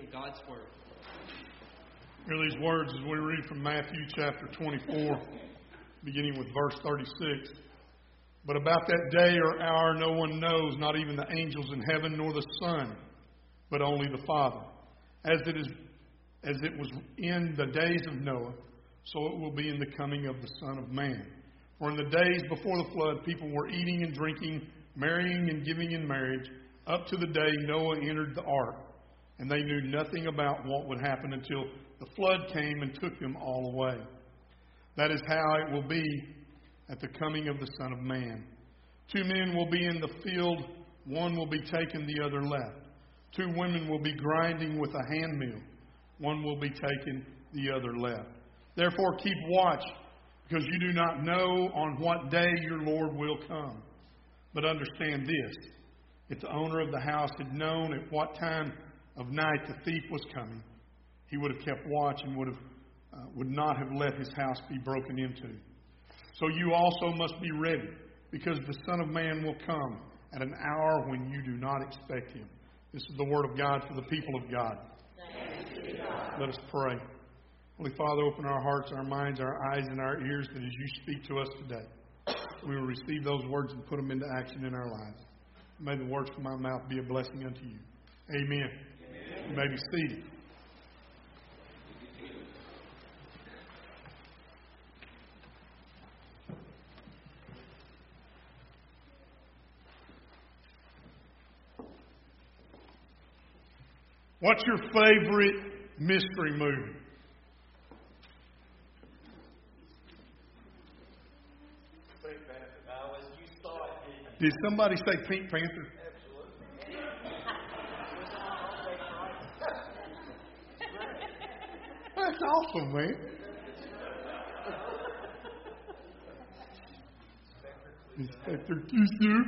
God's Word. Hear these words as we read from Matthew chapter 24, beginning with verse 36. But about that day or hour no one knows, not even the angels in heaven nor the Son, but only the Father. As it was in the days of Noah, so it will be in the coming of the Son of Man. For in the days before the flood, people were eating and drinking, marrying and giving in marriage, up to the day Noah entered the ark. And they knew nothing about what would happen until the flood came and took them all away. That is how it will be at the coming of the Son of Man. 2 men will be in the field, one will be taken, the other left. 2 women will be grinding with a handmill, one will be taken, the other left. Therefore keep watch, because you do not know on what day your Lord will come. But understand this, if the owner of the house had known at what time of night the thief was coming, he would have kept watch and would not have let his house be broken into. So you also must be ready, because the Son of Man will come at an hour when you do not expect him. This is the word of God for the people of God. Thanks be to God. Let us pray. Holy Father, open our hearts, our minds, our eyes, and our ears, that as you speak to us today, we will receive those words and put them into action in our lives. May the words from my mouth be a blessing unto you. Amen. You may be seated. What's your favorite mystery movie? Pink Panther. Now, as you saw it, Did somebody say Pink Panther? That's awesome, man. Inspector Clouseau.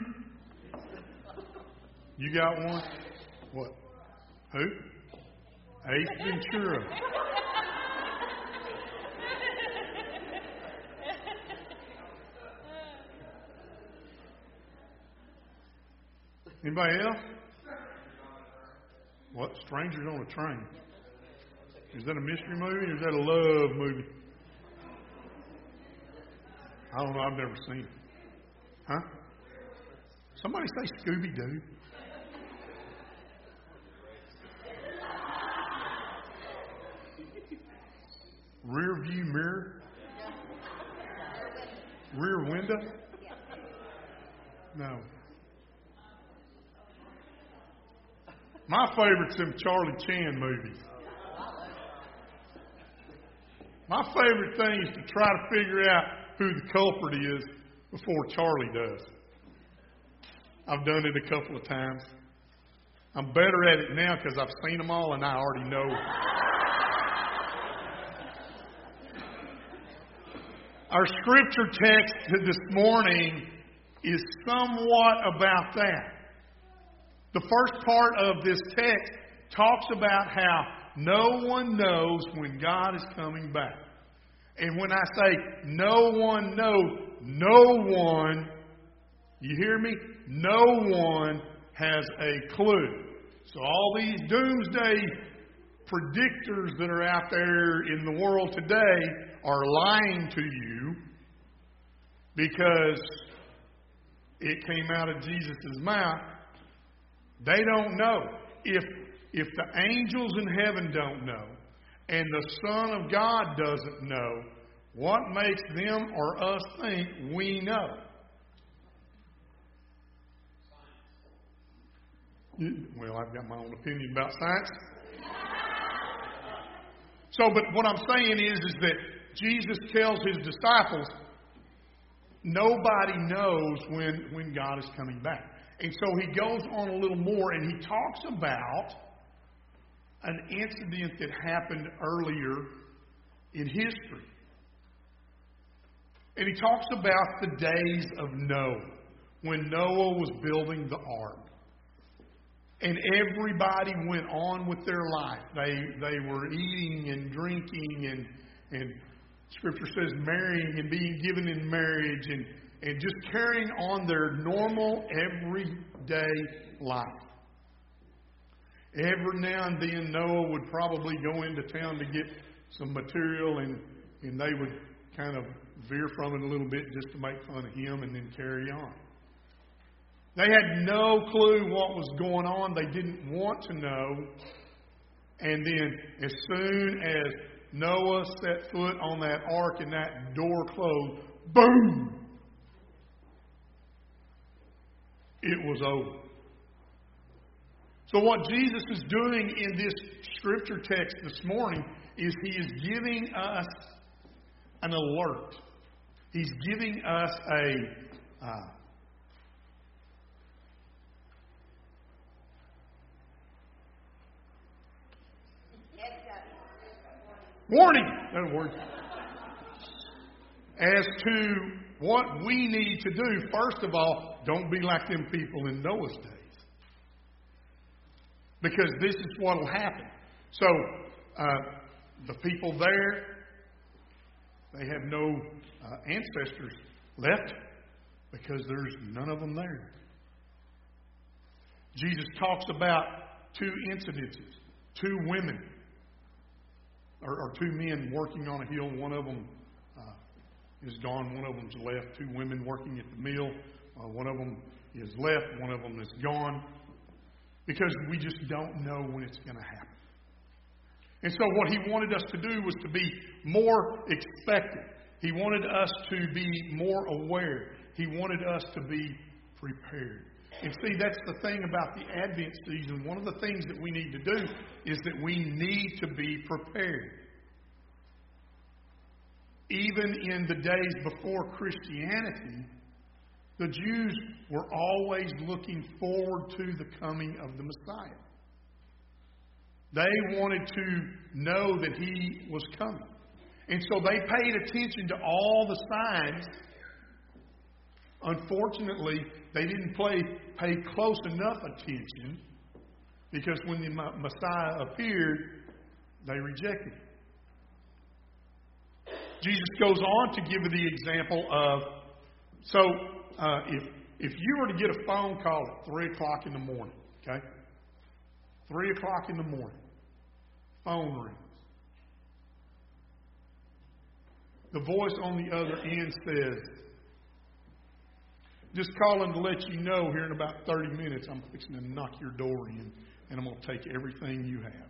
You got one? What? Who? Ace Ventura. Anybody else? What? Strangers on a Train. Is that a mystery movie or is that a love movie? I don't know. I've never seen it. Huh? Somebody say Scooby-Doo. Rear view mirror? Rear window? No. My favorite's them Charlie Chan movies. My favorite thing is to try to figure out who the culprit is before Charlie does. I've done it a couple of times. I'm better at it now because I've seen them all and I already know. Our scripture text this morning is somewhat about that. The first part of this text talks about how no one knows when God is coming back. And when I say no one knows, no one, you hear me? No one has a clue. So all these doomsday predictors that are out there in the world today are lying to you because it came out of Jesus' mouth. They don't know. If the angels in heaven don't know and the Son of God doesn't know, what makes them or us think we know? Well, I've got my own opinion about science. But what I'm saying is that Jesus tells his disciples, nobody knows when God is coming back. And so he goes on a little more and he talks about an incident that happened earlier in history. And he talks about the days of Noah, when Noah was building the ark. And everybody went on with their life. They were eating and drinking and Scripture says marrying and being given in marriage and just carrying on their normal, everyday life. Every now and then Noah would probably go into town to get some material, and they would kind of veer from it a little bit just to make fun of him and then carry on. They had no clue what was going on. They didn't want to know. And then as soon as Noah set foot on that ark and that door closed, boom! It was over. So what Jesus is doing in this scripture text this morning is He is giving us an alert. He's giving us a warning, that word, as to what we need to do. First of all, don't be like them people in Noah's days. Because this is what will happen. So, the people there, they have no ancestors left because there's none of them there. Jesus talks about two incidences, two women, or two men working on a hill. One of them is gone, one of them's left. Two women working at the mill. One of them is left, one of them is gone. Because we just don't know when it's going to happen. And so what He wanted us to do was to be more expectant. He wanted us to be more aware. He wanted us to be prepared. And see, that's the thing about the Advent season. One of the things that we need to do is that we need to be prepared. Even in the days before Christianity, the Jews were always looking forward to the coming of the Messiah. They wanted to know that He was coming. And so they paid attention to all the signs. Unfortunately, they didn't pay close enough attention, because when the Messiah appeared, they rejected Him. Jesus goes on to give the example of, if you were to get a phone call at 3 o'clock in the morning, okay? 3 o'clock in the morning, phone rings. The voice on the other end says, just calling to let you know here in about 30 minutes I'm fixing to knock your door in and I'm going to take everything you have.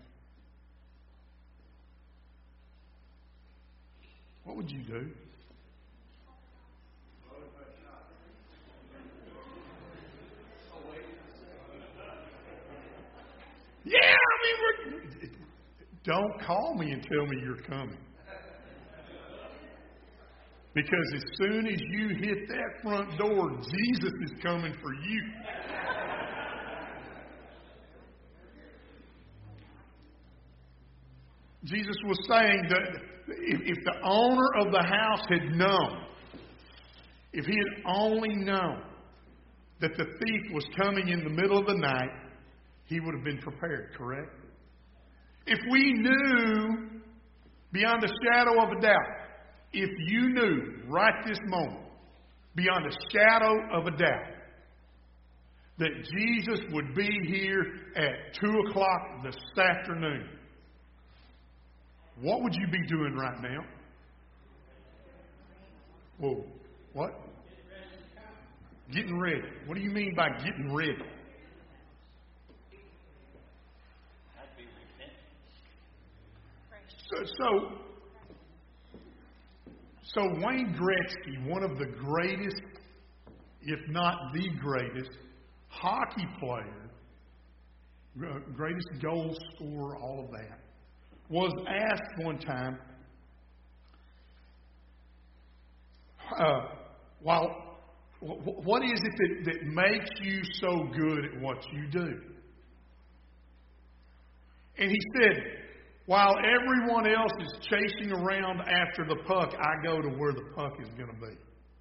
What would you do? Yeah, don't call me and tell me you're coming. Because as soon as you hit that front door, Jesus is coming for you. Jesus was saying that if the owner of the house had known, if he had only known that the thief was coming in the middle of the night, he would have been prepared, correct? If we knew beyond a shadow of a doubt, if you knew right this moment, beyond a shadow of a doubt, that Jesus would be here at 2 o'clock this afternoon, what would you be doing right now? Whoa, what? Getting ready. What do you mean by getting ready? So Wayne Gretzky, one of the greatest, if not the greatest, hockey player, greatest goal scorer, all of that, was asked one time, what is it that makes you so good at what you do? And he said, while everyone else is chasing around after the puck, I go to where the puck is going to be.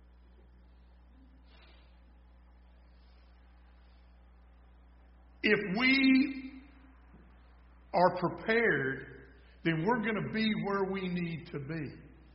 If we are prepared, then we're going to be where we need to be.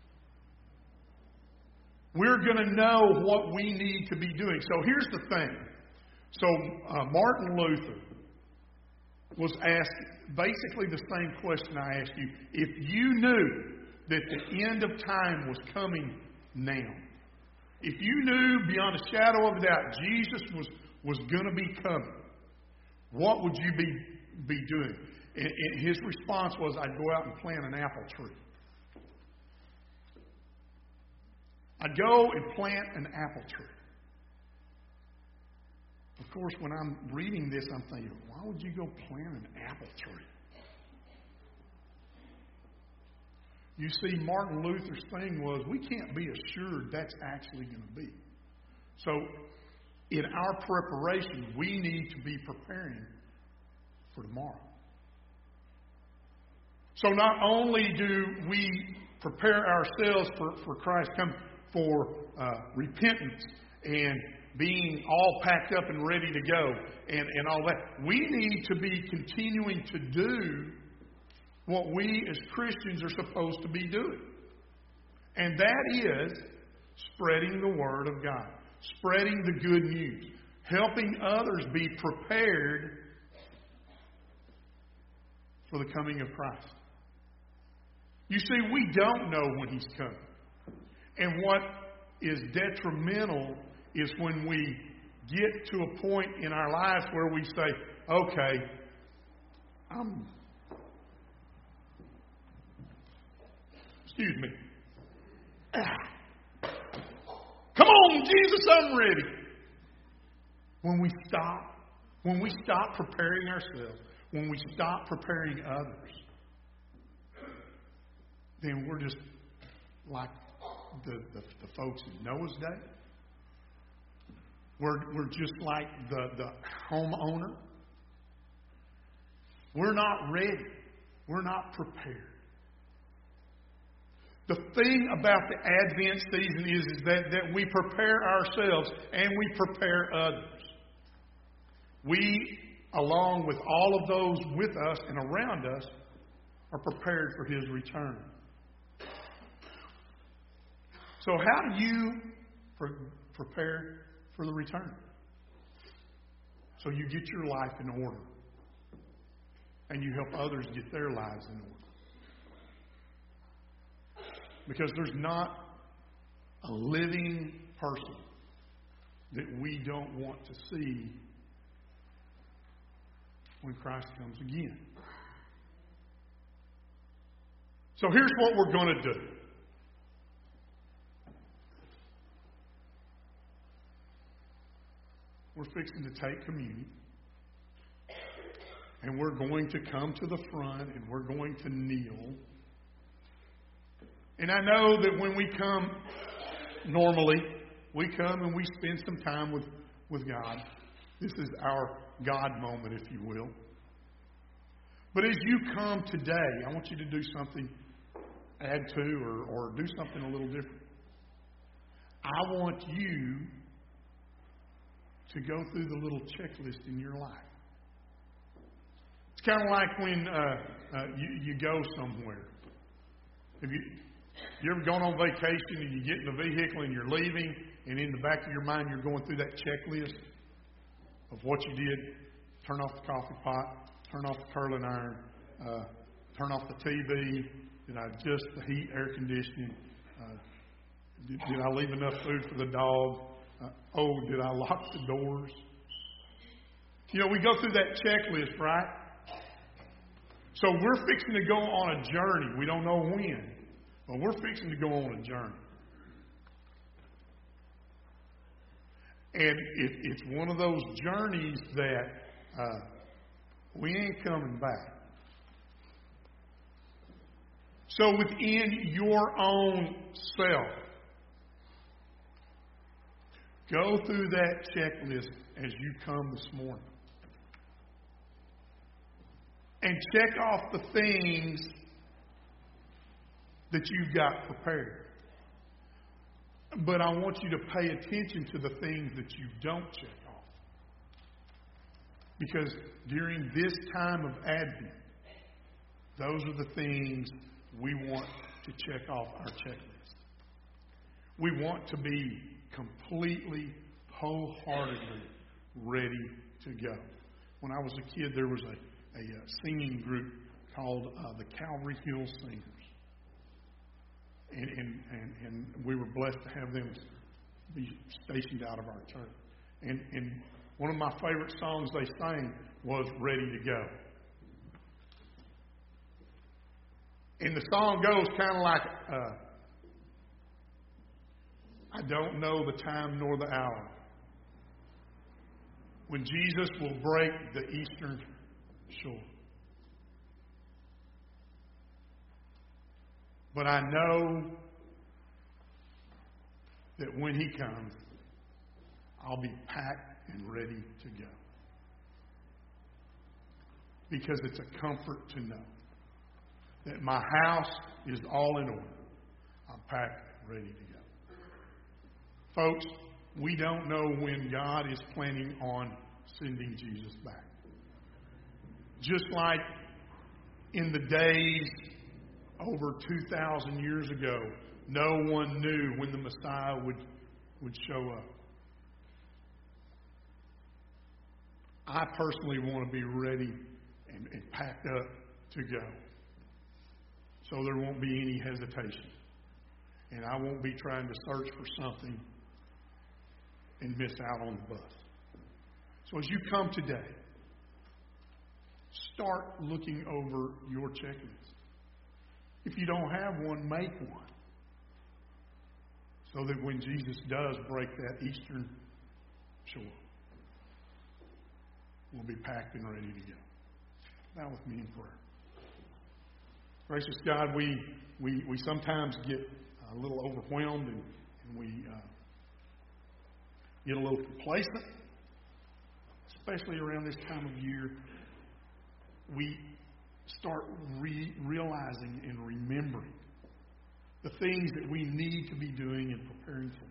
We're going to know what we need to be doing. So here's the thing. So Martin Luther, was asked basically the same question I asked you. If you knew that the end of time was coming now, if you knew beyond a shadow of a doubt Jesus was going to be coming, what would you be doing? And his response was, I'd go out and plant an apple tree. I'd go and plant an apple tree. Of course, when I'm reading this, I'm thinking, why would you go plant an apple tree? You see, Martin Luther's thing was, we can't be assured that's actually going to be. So, in our preparation, we need to be preparing for tomorrow. So not only do we prepare ourselves for Christ come for repentance and being all packed up and ready to go and all that, we need to be continuing to do what we as Christians are supposed to be doing. And that is spreading the Word of God, spreading the good news, helping others be prepared for the coming of Christ. You see, we don't know when He's coming. And what is detrimental is when we get to a point in our lives where we say, okay, excuse me. Come on, Jesus, I'm ready. When we stop preparing ourselves, when we stop preparing others, then we're just like the folks in Noah's day. We're just like the homeowner. We're not ready. We're not prepared. The thing about the Advent season is that we prepare ourselves and we prepare others. We, along with all of those with us and around us, are prepared for His return. So how do you prepare for the return? So you get your life in order. And you help others get their lives in order. Because there's not a living person that we don't want to see when Christ comes again. So here's what we're going to do. We're fixing to take communion. And we're going to come to the front and we're going to kneel. And I know that when we come, normally, we come and we spend some time with God. This is our God moment, if you will. But as you come today, I want you to do something, add to or do something a little different. I want you to go through the little checklist in your life. It's kind of like when you go somewhere. Have you ever gone on vacation and you get in the vehicle and you're leaving, and in the back of your mind you're going through that checklist of what you did? Turn off the coffee pot, turn off the curling iron, turn off the TV, did I adjust the heat, air conditioning, did I leave enough food for the dog, did I lock the doors? You know, we go through that checklist, right? So we're fixing to go on a journey. We don't know when. But we're fixing to go on a journey. And it's one of those journeys that we ain't coming back. So within your own self, go through that checklist as you come this morning. And check off the things that you've got prepared. But I want you to pay attention to the things that you don't check off. Because during this time of Advent, those are the things we want to check off our checklist. We want to be completely, wholeheartedly ready to go. When I was a kid, there was singing group called the Calvary Hill Singers. And we were blessed to have them be stationed out of our church. And one of my favorite songs they sang was Ready to Go. And the song goes kind of like, I don't know the time nor the hour when Jesus will break the eastern shore. But I know that when He comes, I'll be packed and ready to go. Because it's a comfort to know that my house is all in order. I'm packed and ready to go. Folks, we don't know when God is planning on sending Jesus back. Just like in the days over 2,000 years ago, no one knew when the Messiah would show up. I personally want to be ready and packed up to go, so there won't be any hesitation. And I won't be trying to search for something and miss out on the bus. So as you come today, start looking over your checklist. If you don't have one, make one. So that when Jesus does break that eastern shore, we'll be packed and ready to go. Bow with me in prayer. Gracious God, we sometimes get a little overwhelmed and we get a little complacent, especially around this time of year. We start realizing and remembering the things that we need to be doing and preparing for.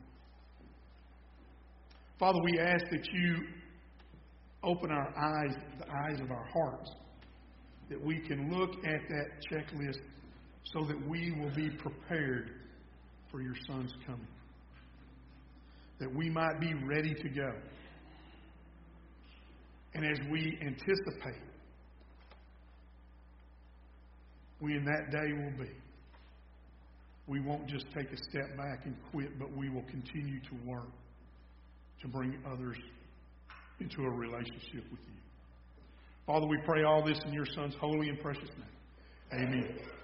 Father, we ask that you open our eyes, the eyes of our hearts, that we can look at that checklist so that we will be prepared for your Son's coming. That we might be ready to go. And as we anticipate when that day will be, we won't just take a step back and quit, but we will continue to work to bring others into a relationship with you. Father, we pray all this in your Son's holy and precious name. Amen.